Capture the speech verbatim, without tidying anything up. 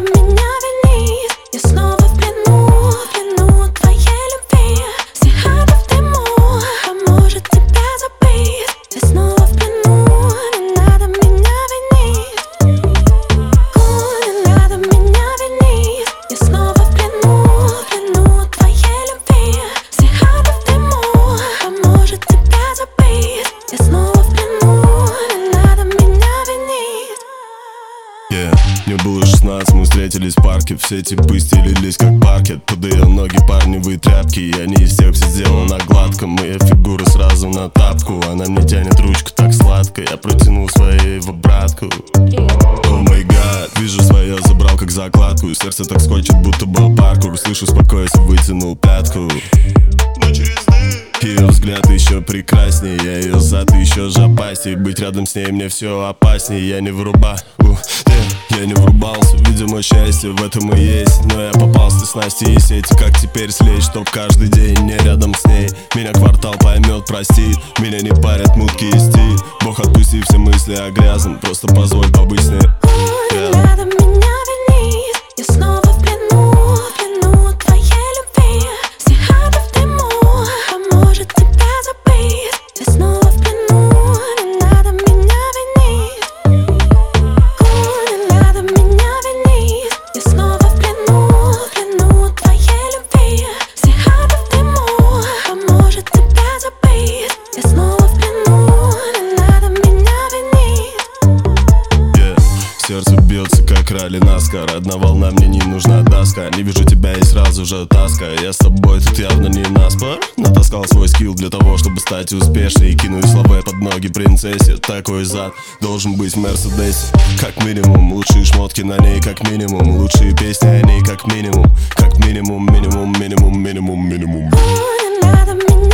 меня винить. Я снова в плену, в плену твоей любви. Все ады в дыму, поможет тебя забыть. Я снова в плену, не надо меня винить. Не надо меня винить. Я снова в плену, в плену твоей любви. Все ады в дыму, поможет тебя забыть. Я снова в плену, не надо меня винить. Yeah. Мне было шестнадцать, мы встретились в парке. Все типы стелились как паркет. Под ее ноги парневые тряпки. Я не из тех, все сделано на гладком. Моя фигура сразу на тапку. Она мне тянет ручку так сладко. Я протянул своей в обратку. О май гад, вижу свое, забрал как закладку. Сердце так скочит, будто был паркур. Слышу, спокойся, вытянул пятку. Ее взгляд еще прекраснее, я ее зад еще жопастей. Быть рядом с ней мне все опаснее. Я не вруба, uh, yeah, я не врубался. Видимо, счастье в этом и есть. Но я попался с снасти и сети. Как теперь слезть, чтоб каждый день не рядом с ней. Меня квартал поймет, простит. Меня не парят мутки и стиль. Бог, отпусти все мысли о грязном. Просто позволь побыть с ней. Yeah. Не надо меня винить. Я снова в плену, в плену твоей любви. Все ады в дыму, поможет тебя забыть. Я снова в плену, не надо меня винить. Не надо меня винить. Я снова в плену, в плену твоей любви. Все ады в дыму, поможет тебя забыть. Я снова в плену, не надо меня винить. Yeah. Сердце бьется, как ралли наскар. Одна волна, мне не нужна доска. Не вижу тебя и сразу же таска. Я с тобой тут явно не наспор. Натаскал свой скилл для того, чтобы стать успешней. И кинуть слова под ноги принцессе. Такой зад должен быть в Мерседесе. Как минимум, лучшие шмотки на ней как минимум. Лучшие песни о ней как минимум. Как минимум, минимум, минимум, минимум, минимум. Не надо меня